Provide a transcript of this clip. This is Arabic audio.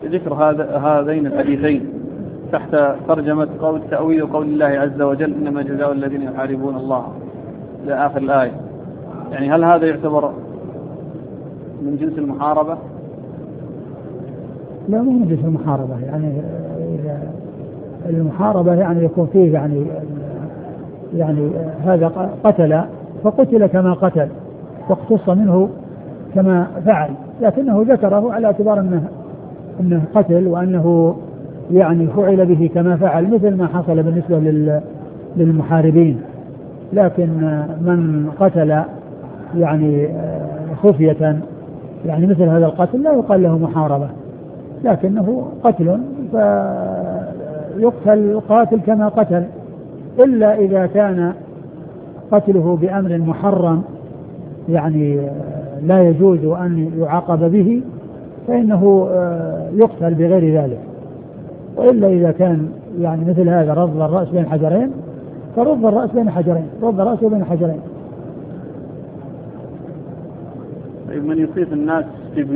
ذكر هذين الحديثين تحت ترجمة قول تأويل قول الله عز وجل إنما جزاء الذين يحاربون الله إلى آخر الآية، يعني هل هذا يعتبر من جنس المحاربة؟ لا، مو من جنس المحاربة. يعني المحاربة يعني يكون فيه يعني هذا قتل فقتل كما قتل واقتص منه كما فعل، لكنه ذكره على اعتبار أنه قتل وأنه يعني فعل به كما فعل، مثل ما حصل بالنسبة للمحاربين. لكن من قتل يعني خفية يعني مثل هذا القتل لا يقال له محاربة، لكنه قتل فيقتل القاتل كما قتل، إلا إذا كان قتله بأمر محرم يعني لا يجوز أن يعاقب به فإنه يقتل بغير ذلك. وإلا إذا كان يعني مثل هذا رد الرأس بين حجرين فرد الرأس بين حجرين، رد رأسه بين حجرين. طيب من يصيب الناس